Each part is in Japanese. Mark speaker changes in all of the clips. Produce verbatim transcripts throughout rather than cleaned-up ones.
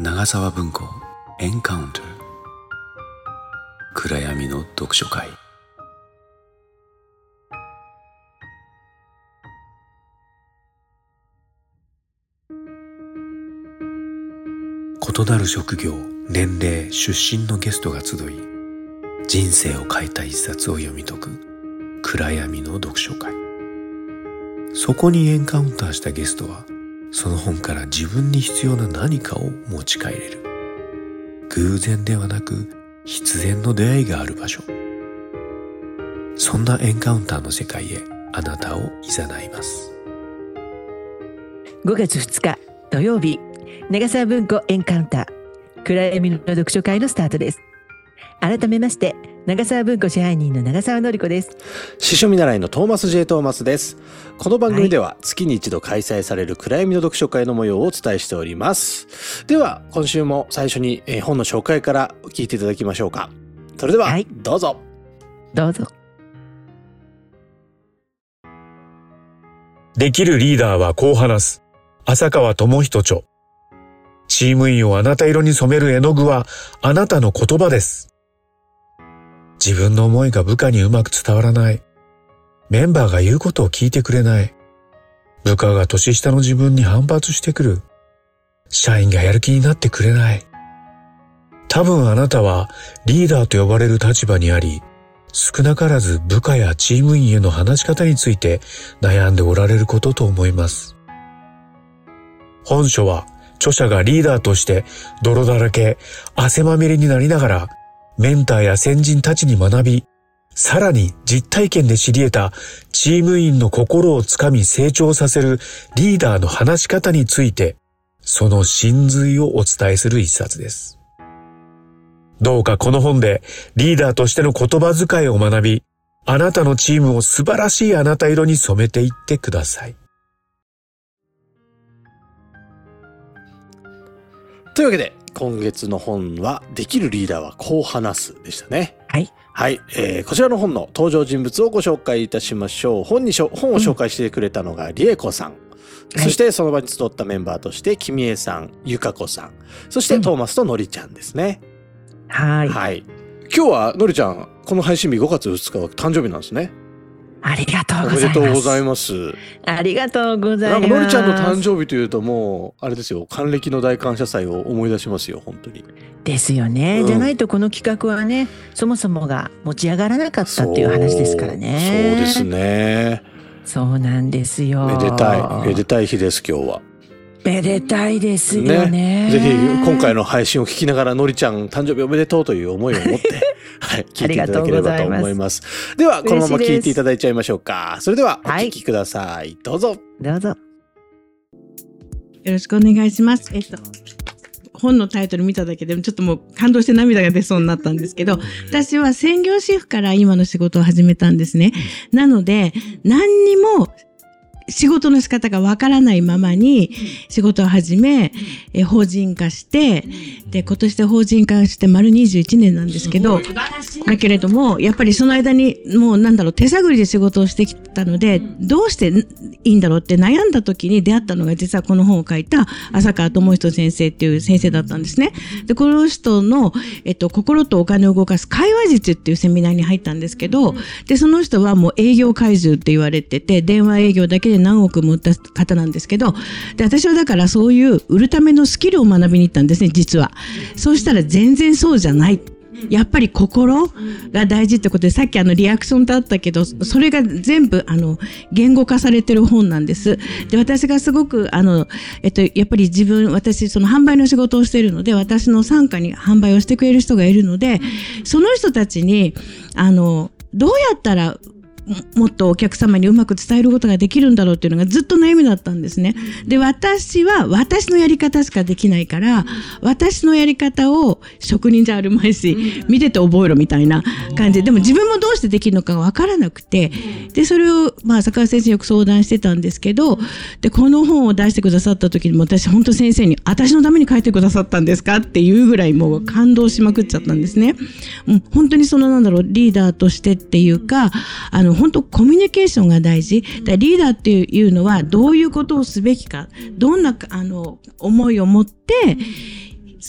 Speaker 1: 長沢文庫エンカウント、暗闇の読書会。異なる職業、年齢、出身のゲストが集い、人生を変えた一冊を読み解く暗闇の読書会。そこにエンカウンターしたゲストは、その本から自分に必要な何かを持ち帰れる。偶然ではなく必然の出会いがある場所。そんなエンカウンターの世界へあなたを誘います。
Speaker 2: ごがつふつか土曜日、長沢文庫エンカウンター暗闇の読書会のスタートです。改めまして長沢文庫支配人の長沢典子です。
Speaker 3: 司書見習いのトーマス J トーマスです。この番組では月に一度開催される暗闇の読書会の模様をお伝えしております。では今週も最初に本の紹介から聞いていただきましょうか。それでは、はい、どうぞ
Speaker 2: どうぞ。
Speaker 4: できるリーダーはこう話す。浅川智人著。チーム員をあなた色に染める絵の具はあなたの言葉です。自分の思いが部下にうまく伝わらない。メンバーが言うことを聞いてくれない。部下が年下の自分に反発してくる。社員がやる気になってくれない。多分あなたはリーダーと呼ばれる立場にあり、少なからず部下やチーム員への話し方について悩んでおられることと思います。本書は著者がリーダーとして泥だらけ、汗まみれになりながら、メンターや先人たちに学び、さらに実体験で知り得たチーム員の心をつかみ成長させるリーダーの話し方について、その真髄をお伝えする一冊です。どうかこの本でリーダーとしての言葉遣いを学び、あなたのチームを素晴らしいあなた色に染めていってください。
Speaker 3: というわけで今月の本はできるリーダーはこう話すでしたね。
Speaker 2: はい。
Speaker 3: はい、えー、こちらの本の登場人物をご紹介いたしましょう。本にしょ本を紹介してくれたのが理恵子さん、うん、そしてその場に集ったメンバーとして君江さん、ゆかこさん、そしてトーマスとのりちゃんですね。
Speaker 2: うん、はい。
Speaker 3: はい。今日はのりちゃん、この配信日ごがつふつかは誕生日なんですね。
Speaker 2: ありがとうございます。
Speaker 3: おめでとうございます。
Speaker 2: ありがとうございます。
Speaker 3: なんかのりちゃんの誕生日というともうあれですよ、還暦の大感謝祭を思い出しますよ、本当に。
Speaker 2: ですよね、うん、じゃないとこの企画はね、そもそもが持ち上がらなかったっていう話ですからね。
Speaker 3: そうですね。
Speaker 2: そうなんですよ。
Speaker 3: めでたいめでたい日です。今日は
Speaker 2: めでたいですよ ね, ね。
Speaker 3: ぜひ今回の配信を聞きながらのりちゃん誕生日おめでとうという思いを持ってはい、聞いていただければと思います。ではこのまま聞いていただいちゃいましょうか。それではお聞きください、はい、どうぞ
Speaker 2: どうぞ。
Speaker 5: よろしくお願いします。えっと本のタイトル見ただけでもちょっともう感動して涙が出そうになったんですけど、私は専業主婦から今の仕事を始めたんですね。なので何にも仕事の仕方がわからないままに仕事を始め、え法人化して、で今年で法人化して丸にじゅういちねんなんですけど、だけれどもやっぱりその間にもうなんだろう、手探りで仕事をしてきたので、どうしていいんだろうって悩んだ時に出会ったのが、実はこの本を書いた浅川智人先生っていう先生だったんですね。でこの人の、えっと、心とお金を動かす会話術っていうセミナーに入ったんですけど、でその人はもう営業怪獣って言われてて、電話営業だけで何億も売った方なんですけど、で私はだからそういう売るためのスキルを学びに行ったんですね、実は。そうしたら全然そうじゃない。やっぱり心が大事ってことで、さっきあのリアクションとあったけど、それが全部あの言語化されてる本なんです。で私がすごくあの、えっと、やっぱり自分私その販売の仕事をしているので、私の傘下に販売をしてくれる人がいるので、その人たちにあのどうやったらもっとお客様にうまく伝えることができるんだろうっていうのがずっと悩みだったんですね。で、私は私のやり方しかできないから、私のやり方を職人じゃあるまいし、見てて覚えろみたいな感じで、でも自分もどうしてできるのかわからなくて、で、それをまあ坂川先生によく相談してたんですけど、で、この本を出してくださった時にも私本当先生に、私のために書いてくださったんですかっていうぐらいもう感動しまくっちゃったんですね。うん、本当にそのなんだろう、リーダーとしてっていうか、あの本当コミュニケーションが大事だ。リーダーっていうのはどういうことをすべきか、どんなあの思いを持って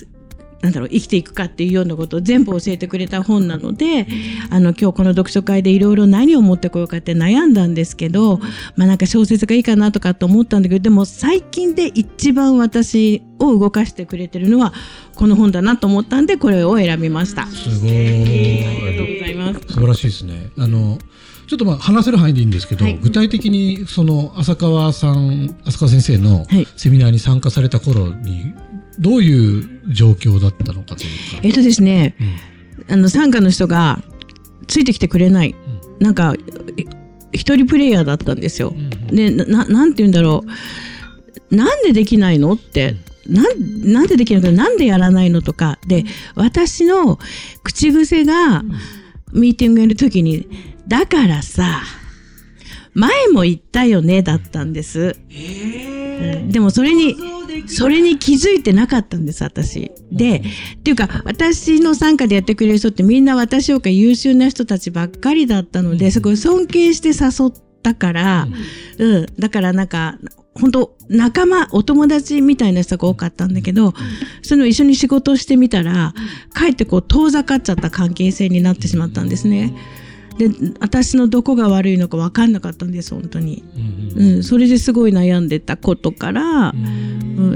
Speaker 5: なんだろう、生きていくかっていうようなことを全部教えてくれた本なので、あの、今日この読書会でいろいろ何を持ってこようかって悩んだんですけど、まあなんか小説がいいかなとかと思ったんだけど、でも最近で一番私を動かしてくれてるのはこの本だなと思ったんで、これを選びました。
Speaker 6: すごい。
Speaker 5: ありがとうございます。
Speaker 6: 素晴らしいですね。あの、ちょっとまあ話せる範囲でいいんですけど、はい、具体的にその浅川さん、浅川先生のセミナーに参加された頃に、どういう状況だったのかというか。
Speaker 5: えっとですね、うん、あの、参加の人がついてきてくれない。うん、なんか、一人プレイヤーだったんですよ。うん、で、な、なんて言うんだろう。なんでできないのって、うん、なん、なんでできないのか、なんでやらないのとか。で、私の口癖が、ミーティングやるときに、だからさ、前も言ったよね、だったんです。うん、でもそれに、それに気づいてなかったんです、私。で、っていうか、私の参加でやってくれる人ってみんな私よりか優秀な人たちばっかりだったので、そこを尊敬して誘ったから、うん、だからなんか、本当仲間、お友達みたいな人が多かったんだけど、その一緒に仕事をしてみたら、かえってこう遠ざかっちゃった関係性になってしまったんですね。で、私のどこが悪いのか分かんなかったんです、本当に。うんうん、それですごい悩んでたことから、うん、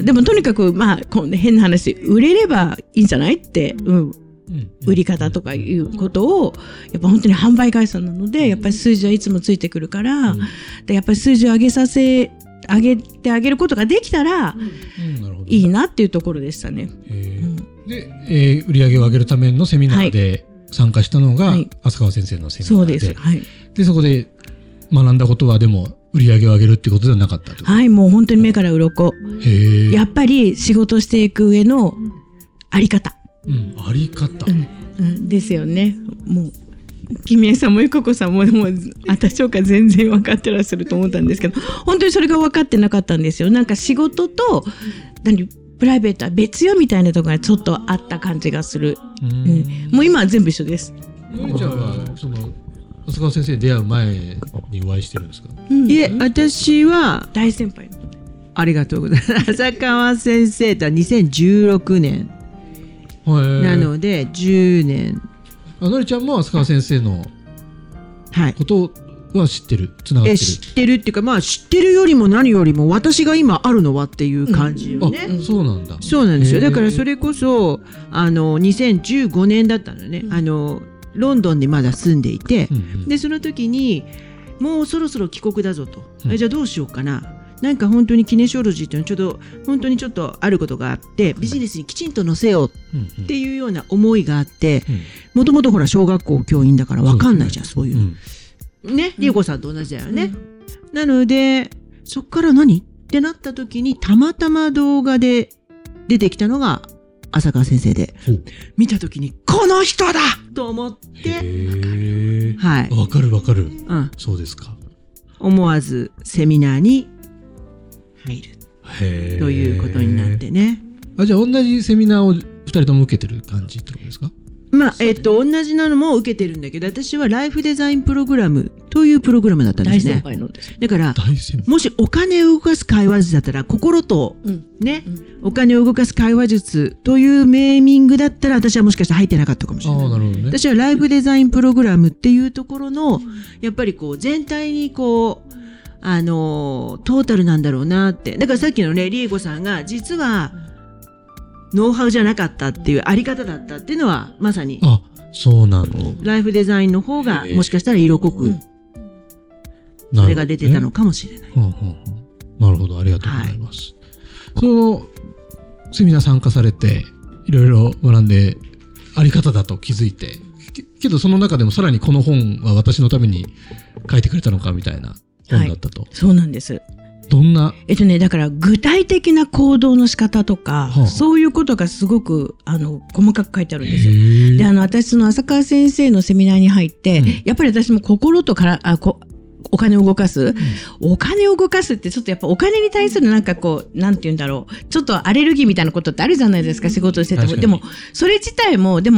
Speaker 5: でもとにかく、まあ、こうね、変な話、売れればいいんじゃないって、うん、売り方とかいうことを、やっぱ本当に販売会社なので、やっぱり数字はいつもついてくるから、でやっぱり数字を上げさせ、上げてあげることができたら、いいなっていうところでしたね。
Speaker 6: うん、で、えー、売り上げを上げるためのセミナーで、はい、参加したのが、はい、浅川先生のセミナーで。そうです。はい。で、そこで学んだことは、でも、売り上げを上げるってことではなかったと。
Speaker 5: はい、もう本当に目から鱗。へえ。やっぱり仕事していく上のあり方。
Speaker 6: うん、あり方。
Speaker 5: うん、うん、ですよね。もう、君江さんもゆここさんも、もう、私とか全然分かってらっしゃると思ったんですけど、本当にそれが分かってなかったんですよ。なんか仕事と、何、プライベートは別よみたいなところがちょっとあった感じがする。うん、うん、もう今は全部一緒です。
Speaker 6: ゆいちゃんはその浅川先生に出会う前にお会いしてるんですか？
Speaker 2: うん、いえ、私は
Speaker 5: 大先輩。
Speaker 2: ありがとうございます。浅川先生とはにせんじゅうろくねんなのでじゅうねん。
Speaker 6: あのりちゃんも浅川先生のことは知ってる、つながってる。
Speaker 2: え、知ってるっていうか、まあ知ってるよりも何よりも私が今あるのはっていう感じよね。
Speaker 6: うん、あ、そうなんだ。
Speaker 2: そうなんですよ。だからそれこそあのにせんじゅうごねんだったのね。うん、あのロンドンでまだ住んでいて、うんうん、でその時にもうそろそろ帰国だぞと。うん、じゃあどうしようかな。なんか本当にキネシオロジーっていうのはちょっと本当にちょっとあることがあって、ビジネスにきちんと載せようっていうような思いがあって、もともとほら小学校教員だから分かんないじゃん、そういう。うんね、りえこさんと同じだよね。うん、なので、そっから何ってなった時に、たまたま動画で出てきたのが浅川先生で、見た時に、この人だと思って、
Speaker 6: はい。わかるわかる。うん。そうですか。
Speaker 2: 思わずセミナーに入る。へということになってね。
Speaker 6: あ、じゃあ同じセミナーを二人とも受けてる感じってことですか？
Speaker 2: まあ、えっと、同じなのも受けてるんだけど、私はライフデザインプログラムというプログラムだったんですね。大先輩のです。だから、もしお金を動かす会話術だったら、心と、うん、ね、うん、お金を動かす会話術というネーミングだったら、私はもしかしたら入ってなかったかもしれない。あ、なるほどね。私はライフデザインプログラムっていうところの、やっぱりこう、全体にこう、あの、トータルなんだろうなって。だからさっきのね、りえこさんが、実は、ノウハウじゃなかったっていうあり方だったっていうのはまさに
Speaker 6: あ、そうなの。
Speaker 2: ライフデザインの方がもしかしたら色濃くそれが出てたのかもしれない。
Speaker 6: なるほど、ね、なるほど、ありがとうございます。はい、そのセミナー参加されていろいろ学んであり方だと気づいて、けどその中でもさらにこの本は私のために書いてくれたのかみたいな本だったと。はい、
Speaker 5: そうなんです。
Speaker 6: どんな
Speaker 5: えっとね、だから具体的な行動の仕方とか、はあ、そういうことがすごく、あの、細かく書いてあるんですよ。で、あの、私、その浅川先生のセミナーに入って、うん、やっぱり私も心とから、あ、こ、お金を動かす、うん、お金を動かすってちょっとやっぱお金に対するなんかこう、なんて言うんだろう。ちょっとアレルギーみたいなことってあるじゃないですか、仕事をしてても。でも、それ自体も、でも、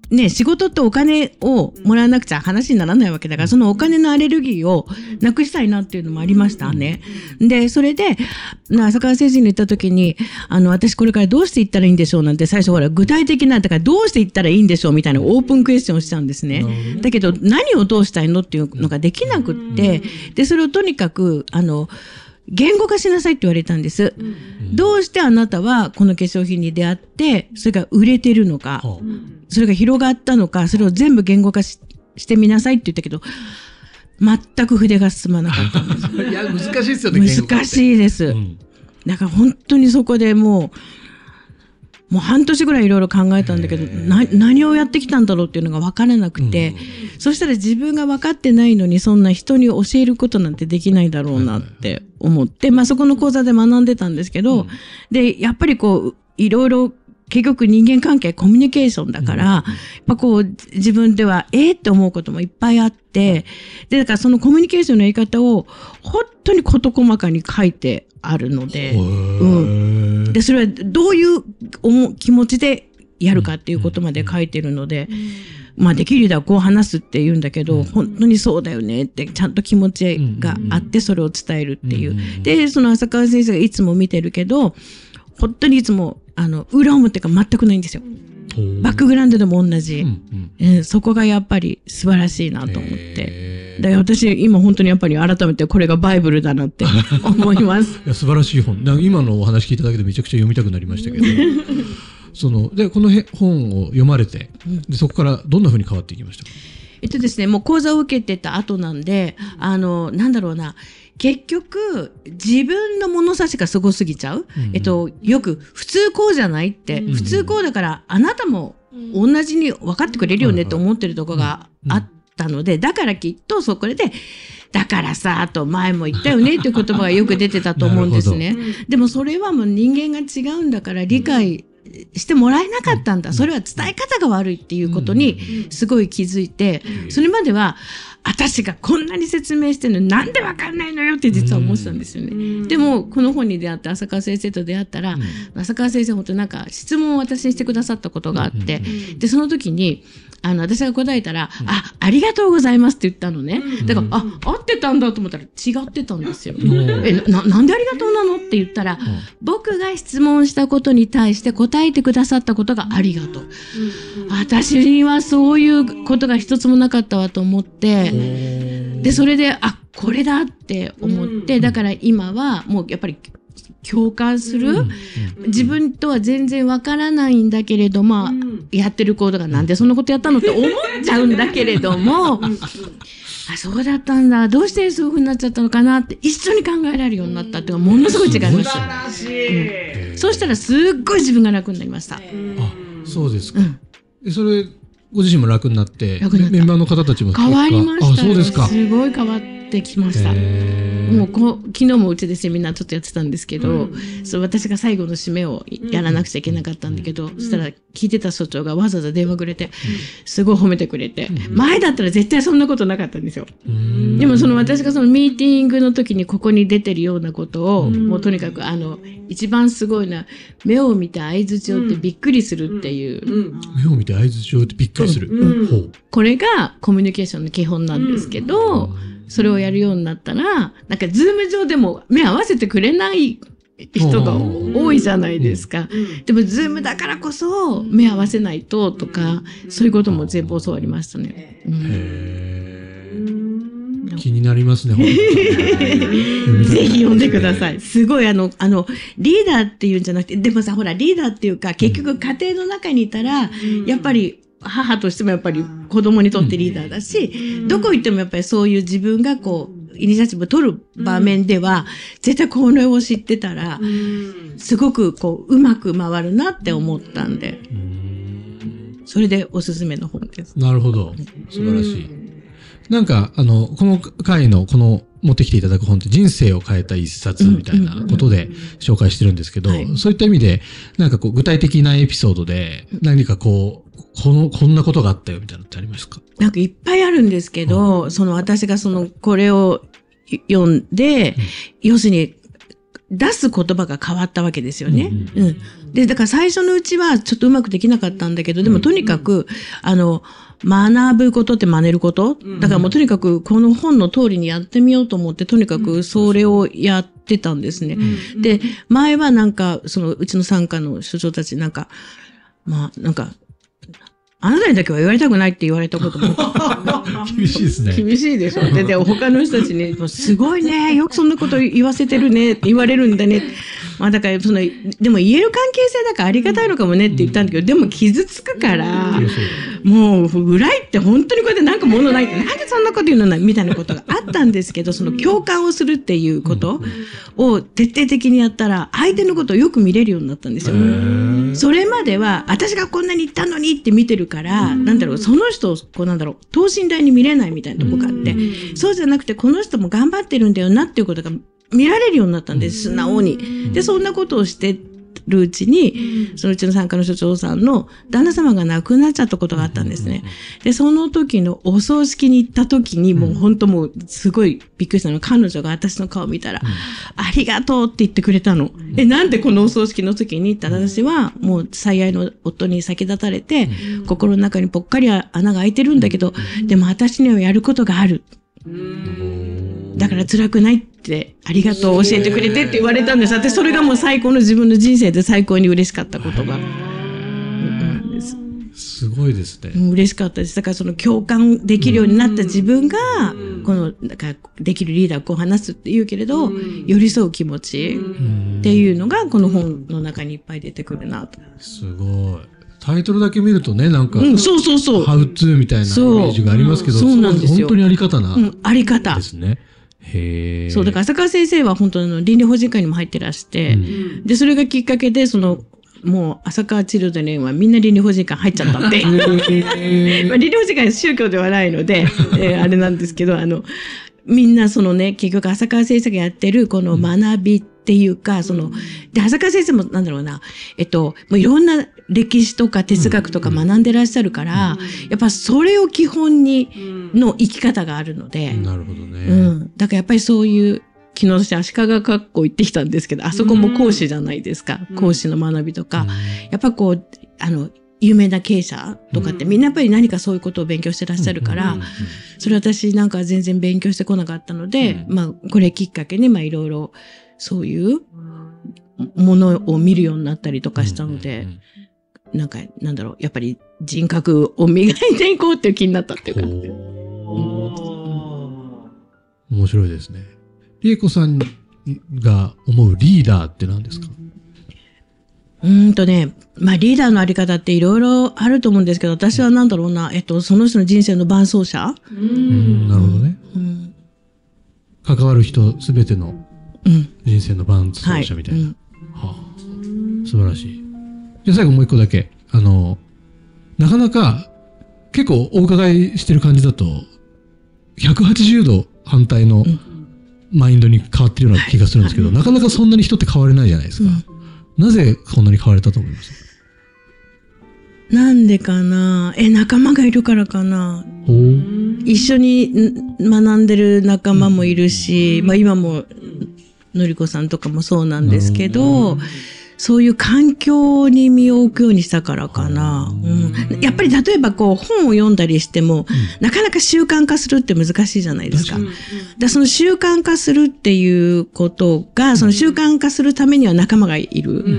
Speaker 5: ね、仕事ってお金をもらわなくちゃ話にならないわけだから、そのお金のアレルギーをなくしたいなっていうのもありましたね。で、それで、浅川先生に言った時に、あの、私これからどうして行ったらいいんでしょうなんて、最初ほら、具体的な、だからどうして行ったらいいんでしょうみたいなオープンクエスチョンをしたんですね。だけど、何をどうしたいのっていうのができなくって、で、それをとにかく、あの、言語化しなさいって言われたんです。どうしてあなたはこの化粧品に出会って、それが売れてるのか、それが広がったのか、それを全部言語化 し, してみなさいって言ったけど、全く筆が進まなかったんです。
Speaker 6: いや、難しいですよね。
Speaker 5: 難しいです。うん、だから本当にそこでもう、もう半年ぐらいいろいろ考えたんだけど、な、何をやってきたんだろうっていうのが分からなくて、うん、そしたら自分が分かってないのにそんな人に教えることなんてできないだろうなって思って、まあそこの講座で学んでたんですけど、うん、で、やっぱりこう、いろいろ結局人間関係、コミュニケーションだから、うん、やっぱこう自分ではええって思うこともいっぱいあって、で、だからそのコミュニケーションのやり方を本当に事細かに書いてあるので、うん、で、それはどういう思気持ちでやるかっていうことまで書いてるので、うん、まあできるだこう話すって言うんだけど、うん、本当にそうだよねってちゃんと気持ちがあってそれを伝えるっていう。うん、で、その浅川先生がいつも見てるけど、本当にいつもあの裏表が全くないんですよ。バックグラウンドでも同じ、うんうんえー、そこがやっぱり素晴らしいなと思って、だから私今本当にやっぱり改めてこれがバイブルだなって思います。
Speaker 6: いや素晴らしい本。今のお話聞いただけでめちゃくちゃ読みたくなりましたけど、そのでこの本を読まれて、でそこからどんな風に変わっていきましたか？
Speaker 5: えっとですね、もう講座を受けてた後なんで、あのなんだろうな。結局、自分の物差しがすごすぎちゃう、うんうん、えっと、よく、普通こうじゃないって、うんうん、普通こうだから、あなたも同じに分かってくれるよねって思ってるとこがあったので、だからきっとそこで、だからさ、と前も言ったよねっていう言葉がよく出てたと思うんですね。でもそれはもう人間が違うんだから理解してもらえなかったんだ。それは伝え方が悪いっていうことにすごい気づいて、それまでは、私がこんなに説明してるのになんでわかんないのよって実は思ってたんですよね。でもこの本に出会って浅川先生と出会ったら、うん、浅川先生本当なんか質問を私にしてくださったことがあって、うん、でその時にあの私が答えたら、うん、あ、ありがとうございますって言ったのね。だから、うん、あ、合ってたんだと思ったら違ってたんですよ。うん、えな、なんでありがとうなのって言ったら、うん、僕が質問したことに対して答えてくださったことがありがとう。うん、私にはそういうことが一つもなかったわと思って、で、それで、あ、これだって思って、だから今はもうやっぱり共感する、自分とは全然わからないんだけれども、まあ、やってることがなんでそんなことやったのって思っちゃうんだけれども、あ、そうだったんだ、どうしてそういう風になっちゃったのかなって一緒に考えられるようになったっていうのがものすごい違いました。素晴らしい。うん、そうしたらすっごい自分が楽になりました。あ、
Speaker 6: そうですか。うん、それご自身も楽になって、
Speaker 5: 楽になった。
Speaker 6: メンバーの方たちも
Speaker 5: 変わりました。
Speaker 6: あ、そうですか。
Speaker 5: すごい変わってきました。もうこ昨日もうちでセミナーちょっとやってたんですけど、うん、そう私が最後の締めをやらなくちゃいけなかったんだけど、うん、そしたら聞いてた所長がわざわざ電話くれて、うん、すごい褒めてくれて、うん、前だったら絶対そんなことなかったんですよ。うん、でもその私がそのミーティングの時にここに出てるようなことを、うん、もうとにかくあの一番すごいな、目を見て相槌を打ってびっくりするっていう、うんうん、
Speaker 6: 目を見て相槌を打ってびっくりする、
Speaker 5: うんうん、これがコミュニケーションの基本なんですけど、うん、それをやるようになったら、なんかズーム上でも目合わせてくれない人が多いじゃないですか。でもズームだからこそ目合わせないととか、そういうことも全部教わりましたね。うん、
Speaker 6: へー、気になりますね。ぜ
Speaker 5: ひ読んでください。すごいあの、あの、リーダーっていうんじゃなくて、でもさ、ほら、リーダーっていうか、結局家庭の中にいたら、やっぱり、母としてもやっぱり子供にとってリーダーだし、どこ行ってもやっぱりそういう自分がこう、イニシアチブを取る場面では、絶対これを知ってたら、すごくこう、うまく回るなって思ったんで、それでおすすめの本です。
Speaker 6: なるほど。素晴らしい。なんか、あの、この回のこの持ってきていただく本って人生を変えた一冊みたいなことで紹介してるんですけど、そういった意味で、なんかこう具体的なエピソードで何かこう、この、こんなことがあったよみたいなのってありますか？
Speaker 5: なんかいっぱいあるんですけど、うん、その私がその、これを読んで、うん、要するに、 出す言葉が変わったわけですよね。うんうん、で、だから最初のうちはちょっとうまくできなかったんだけど、でもとにかく、うん、あの、学ぶことって真似ること。だからもうとにかくこの本の通りにやってみようと思って、とにかくそれをやってたんですね。うん、で、前はなんか、そのうちの参加の所長たちなんか、まあなんか、あなたにだけは言われたくないって言われたことも。
Speaker 6: 厳しいですね。
Speaker 5: 厳しいでしょ。で、で、他の人たちに、すごいね、よくそんなこと言わせてるね、って言われるんだね。まあだから、その、でも言える関係性だからありがたいのかもねって言ったんだけど、でも傷つくから、もう、裏いって本当にこうやってなんか物ないって、なんでそんなこと言うのないみたいなことがあったんですけど、その共感をするっていうことを徹底的にやったら、相手のことをよく見れるようになったんですよ。それまでは、私がこんなに言ったのにって見てるから、なんだろう、その人を、こうなんだろう、等身大に見れないみたいなとこがあって、そうじゃなくて、この人も頑張ってるんだよなっていうことが見られるようになったんです、素直に。で、そんなことをしてるうちに、そのうちの参加の所長さんの旦那様が亡くなっちゃったことがあったんですね。で、その時のお葬式に行った時に、もう本当もうすごいびっくりしたのが、彼女が私の顔を見たら、ありがとうって言ってくれたの。え、なんでこのお葬式の時にって私はもう最愛の夫に先立たれて、心の中にぽっかり穴が開いてるんだけど、でも私にはやることがある。だから辛くないって、ありがとう教えてくれてって言われたんです。私それがもう最高の自分の人生で最高に嬉しかった言葉なんです。
Speaker 6: すごいですね。
Speaker 5: 嬉しかったです。だからその共感できるようになった自分が、この、だからできるリーダーをこう話すって言うけれど、寄り添う気持ちっていうのがこの本の中にいっぱい出てくるなと。
Speaker 6: すごい。タイトルだけ見るとね、なんか、
Speaker 5: うん、そうそうそう。
Speaker 6: ハウツーみたいなイメージがありますけど、
Speaker 5: そうなんですよ。
Speaker 6: 本当にあり方な、
Speaker 5: うん、あり方
Speaker 6: ですね。へー。
Speaker 5: そう、だから浅川先生は本当の倫理法人会にも入ってらして、うん、で、それがきっかけで、その、もう、浅川チルドレンはみんな倫理法人会入っちゃったって。まあ、倫理法人会は宗教ではないので、えー、あれなんですけど、あの、みんなそのね、結局浅川先生がやってるこの学びっていうか、その、で、浅川先生もなんだろうな、えっと、もういろんな歴史とか哲学とか学んでらっしゃるから、やっぱそれを基本にの生き方があるので。
Speaker 6: なるほどね。
Speaker 5: うん。だからやっぱりそういう、昨日私足利学校行ってきたんですけど、あそこも講師じゃないですか。講師の学びとか。やっぱこう、あの、有名な経営者とかってみんなやっぱり何かそういうことを勉強してらっしゃるから、それ私なんか全然勉強してこなかったので、まあこれきっかけにまあいろいろそういうものを見るようになったりとかしたので、なんかなんだろう、やっぱり人格を磨いていこうっていう気になったっていうか。
Speaker 6: 面白いですね。りえこさんが思うリーダーって何ですか？
Speaker 5: うーんとね、まあリーダーのあり方っていろいろあると思うんですけど、私はなんだろうな、えっと、その人の人生の伴走者。
Speaker 6: うん、なるほどね。うん、関わる人すべての人生の伴走者みたいな。うんはいうんはあ、素晴らしい。じゃあ最後もう一個だけ。あの、なかなか結構お伺いしてる感じだと、ひゃくはちじゅうど反対のマインドに変わってるような気がするんですけど、なかなかそんなに人って変われないじゃないですか。うんなぜこんなに変われたと思いますか？
Speaker 5: なんでかなえ、仲間がいるからかな一緒に学んでる仲間もいるし、まあ今ものりこさんとかもそうなんですけど、そういう環境に身を置くようにしたからかな。うん、やっぱり例えばこう本を読んだりしても、うん、なかなか習慣化するって難しいじゃないですか。だその習慣化するっていうことが、その習慣化するためには仲間がいる。うん、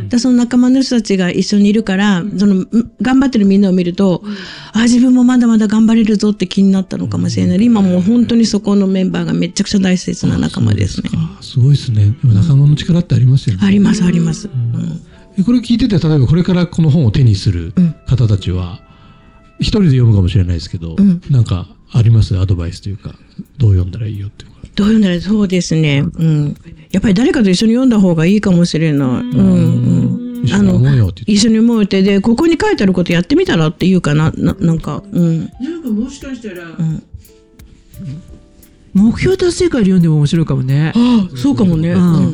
Speaker 5: だその仲間の人たちが一緒にいるから、その頑張ってるみんなを見ると、あ、自分もまだまだ頑張れるぞって気になったのかもしれない。今もう本当にそこのメンバーがめちゃくちゃ大切な仲間ですね。
Speaker 6: すごいですね。でも仲間の力ってありますよね。
Speaker 5: ありますあります。
Speaker 6: うん、これ聞いてて、例えばこれからこの本を手にする方たちは、一人で読むかもしれないですけど、うん、なんかありますアドバイスというか、どう読んだらいいよっていうか。
Speaker 5: どう読んだらいいそうですね。うん。やっぱり誰かと一緒に読んだ方がいいかもしれない。うん、うん。
Speaker 6: 一緒に思うよって言って。
Speaker 5: 一緒に思うてで、ここに書いてあることやってみたらっていうかな、な、なんか、うん。
Speaker 2: なんかもしかしたら、うん、目標達成会で読んでも面白いかもね。
Speaker 5: ああ、そうかもね。うん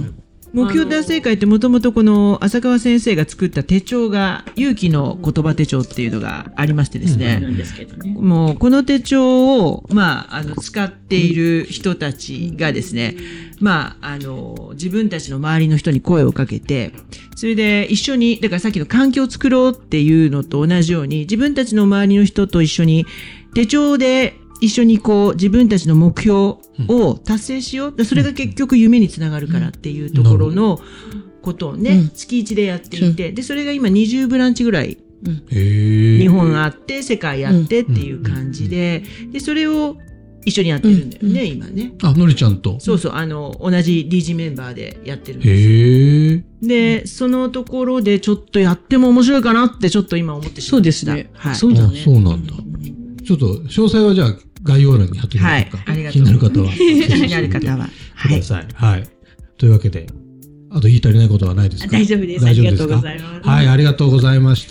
Speaker 2: 目標達成会ってもともとこの浅川先生が作った手帳が勇気の言葉手帳っていうのがありましてですね、もうこの手帳を、まあ、あの使っている人たちがですね、まあ、あの自分たちの周りの人に声をかけて、それで一緒に、だからさっきの環境を作ろうっていうのと同じように、自分たちの周りの人と一緒に手帳で一緒にこう自分たちの目標を達成しよう。それが結局夢につながるからっていうところのことをね、うん、月一でやっていて、で、それが今にじゅうブランチぐらい、うん、日本あって、世界あってっていう感じで、で、それを一緒にやってるんだよね、うん、今ね。
Speaker 6: あ、のりちゃんと。
Speaker 2: そうそう、あの、同じ ディージー メンバーでやってるんですよ。で、そのところでちょっとやっても面白いかなってちょっと今思ってしまいました。そうですね。はい。
Speaker 6: そうだね。そうなんだ。ちょっと詳細はじゃあ概要欄に貼っておきましょうか。はい、気になる方は。気
Speaker 2: になる方は。
Speaker 6: ください。はい。というわけで、あと言い足りないことはないですか？
Speaker 2: 大丈夫です。大丈夫ですか？ありがとうございます。
Speaker 6: はい、ありがとうございました。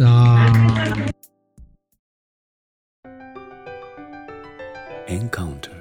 Speaker 1: エンカウント。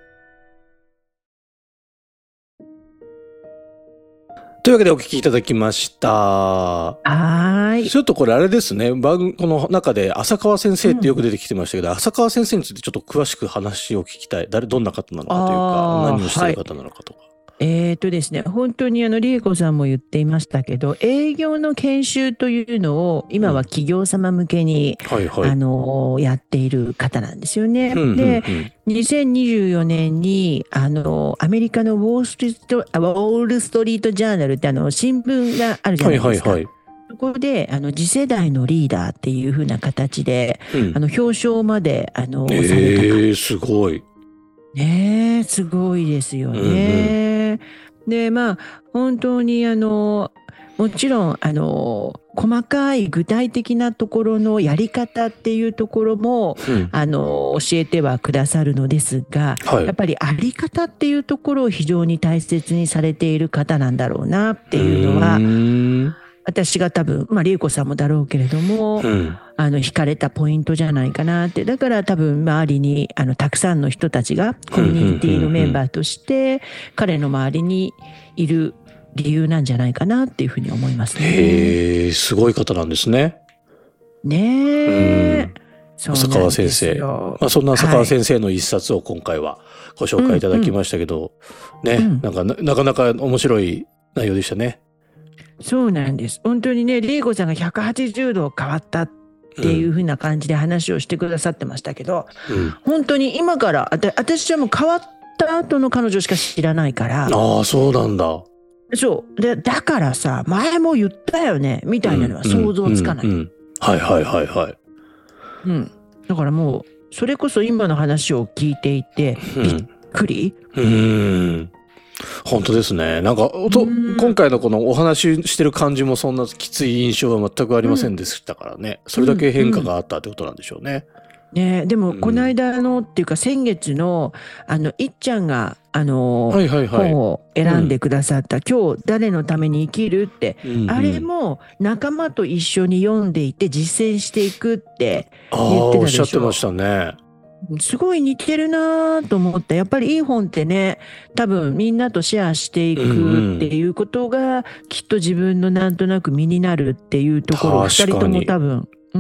Speaker 3: というわけでお聞きいただきました。
Speaker 2: はい。
Speaker 3: ちょっとこれあれですね。番組この中で浅川先生ってよく出てきてましたけど、うん、浅川先生についてちょっと詳しく話を聞きたい。誰、どんな方なのかというか、何をしている方なのかとか。はい、
Speaker 2: えーとですね、本当にあの、りえこさんも言っていましたけど、営業の研修というのを、今は企業様向けに、うんはいはい、あの、やっている方なんですよね。うんうんうん、で、にせんにじゅうよねんに、あの、アメリカのウォールストリート、ウォールストリートジャーナルってあの、新聞があるじゃないですか。はいはいはい、そこで、あの、次世代のリーダーっていう風な形で、うん、あの、表彰まで、あの、
Speaker 3: えー、された。えー、すごい。
Speaker 2: ねえ、すごいですよね。うんうん、で、まあ、本当にあの、もちろん、あの、細かい具体的なところのやり方っていうところも、うん、あの、教えてはくださるのですが、はい、やっぱりあり方っていうところを非常に大切にされている方なんだろうなっていうのは、私が多分、まあ、りえこさんもだろうけれども、うん、あの、惹かれたポイントじゃないかなって。だから多分、周りに、あの、たくさんの人たちが、コミュニティのメンバーとして、彼の周りにいる理由なんじゃないかなっていうふうに思いますね。
Speaker 3: へー、すごい方なんですね。
Speaker 2: ねえ。うん、
Speaker 3: 浅川先生。まあ、そんな浅川先生の一冊を今回はご紹介いただきましたけど、はい、ね、うん、なんかな、なかなか面白い内容でしたね。
Speaker 2: そうなんです。本当にね、りえこさんがひゃくはちじゅうど変わったっていう風な感じで話をしてくださってましたけど、うん、本当に今から、あた私はもう変わった後の彼女しか知らないから。
Speaker 3: ああ、そうなんだ。
Speaker 2: そう。で、だからさ、前も言ったよね、みたいなのは想像つかない。うんうんうん、
Speaker 3: はいはいはいはい。
Speaker 2: うん。だからもう、それこそ今の話を聞いていて、びっくり。
Speaker 3: うん。うん本当ですね。なんか、と今回のこのお話ししてる感じもそんなきつい印象は全くありませんでしたからね。うん、それだけ変化があったってことなんでしょうね。
Speaker 2: うんうん、ねでも、この間の、うん、っていうか先月の、あの、いっちゃんが、あの、はいはいはい、本を選んでくださった、うん、今日誰のために生きるって、うんうん、あれも仲間と一緒に読んでいて実践していくって言ってたでしょ。ああ、おっしゃって
Speaker 3: ましたね。
Speaker 2: すごい似てるなと思った。やっぱりいい本ってね、多分みんなとシェアしていくっていうことが、きっと自分のなんとなく身になるっていうところを二人とも多分、うん、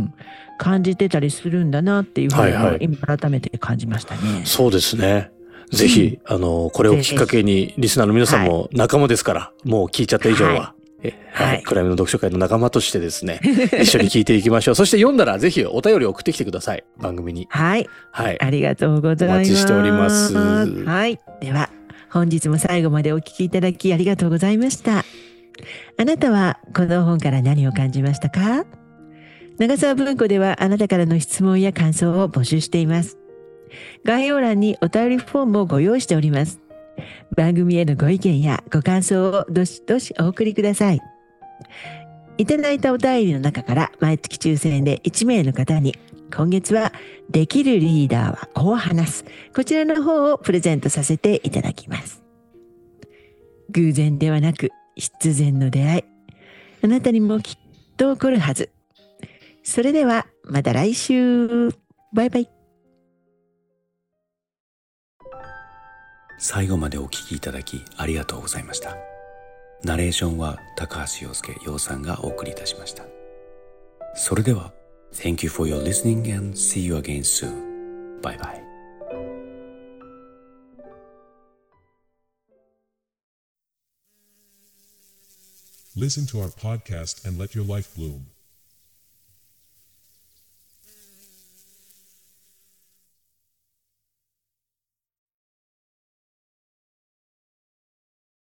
Speaker 2: 感じてたりするんだなっていうふうに、はいはい、今改めて感じましたね。
Speaker 3: そうですね。ぜひ、うん、あの、これをきっかけにリスナーの皆さんも仲間ですから、はい、もう聞いちゃった以上は。はいはい。クライムの読書会の仲間としてですね、一緒に聞いていきましょう。そして読んだらぜひお便りを送ってきてください。番組に。
Speaker 2: はい。はい。ありがとうございます。
Speaker 3: お待ちしております。
Speaker 2: はい。では、本日も最後までお聞きいただきありがとうございました。あなたはこの本から何を感じましたか？長沢文庫ではあなたからの質問や感想を募集しています。概要欄にお便りフォームをご用意しております。番組へのご意見やご感想をどしどしお送りください。いただいたお便りの中から毎月抽選でいちめいの方に、今月はできるリーダーはこう話す、こちらの方をプレゼントさせていただきます。偶然ではなく必然の出会い、あなたにもきっと起こるはず。それではまた来週。バイバイ。
Speaker 1: 最後までお聞きいただきありがとうございました。 ナレーションは高橋洋介洋さんがお送りいたしました。それでは Thank you for your listening and see you again soon. Bye bye.
Speaker 7: Listen to our podcast and let your life bloom.